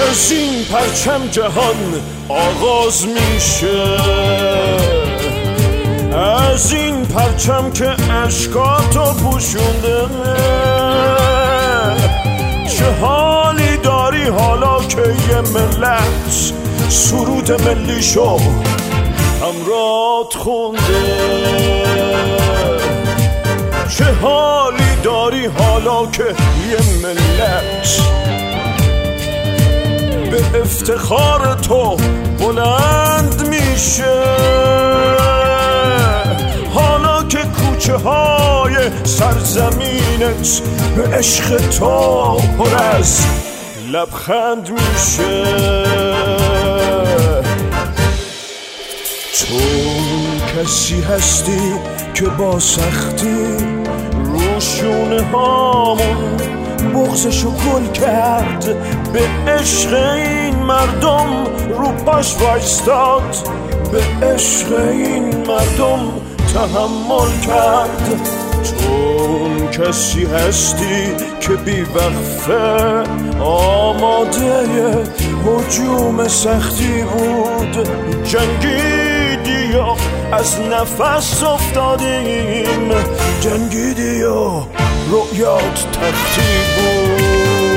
از این پرچم جهان آغاز میشه، از این پرچم که اشکاتو پوشونده. چه حالی داری حالا که یه ملت سرود ملیشو همرات خونده؟ چه حالی داری حالا که یه ملت به افتخار تو بلند میشه؟ حالا که کوچه های سرزمینت به عشق تو پر از لبخند میشه. تو کسی هستی که با سختی رو شونه هامون بغضشو گل کرد، به عشق این مردم رو پاش وایستاد، به عشق این مردم تحمل کرد. تو کسی هستی که بی وقفه آماده هجوم سختی بود، جنگیدی یا از نفس افتادیم، جنگیدی یا رؤیات تختی بود.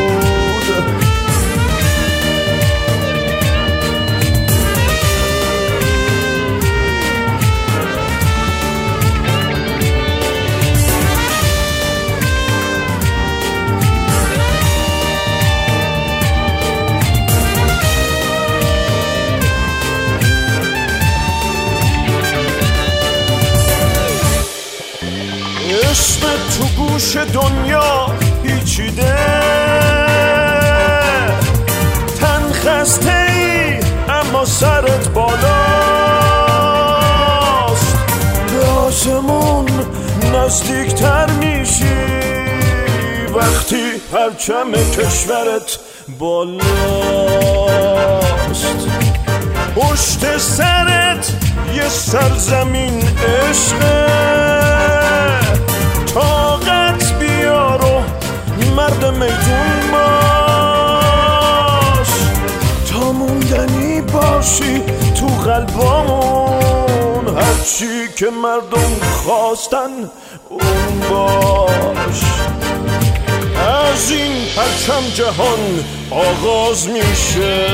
اسمت تو گوش دنیا پیچیده، تن خسته ای اما سرت بالاست، به آسمون نزدیکتر میشی وقتی پرچم کشورت بالاست. پشت سرت یه سرزمین عشقه، طاقت بیار و مرد میدون باش، تا موندنی باشی تو قلبامون، هرچی که مردم خواستن اون باش. از این پرچم جهان آغاز میشه،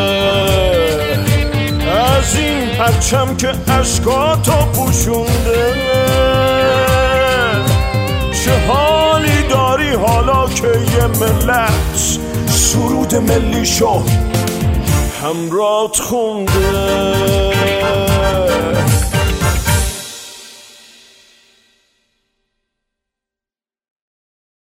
از این پرچم که اشکاتو پوشونده. چه حالی داری حالا که یه ملت سرود ملیشو همرات خونده؟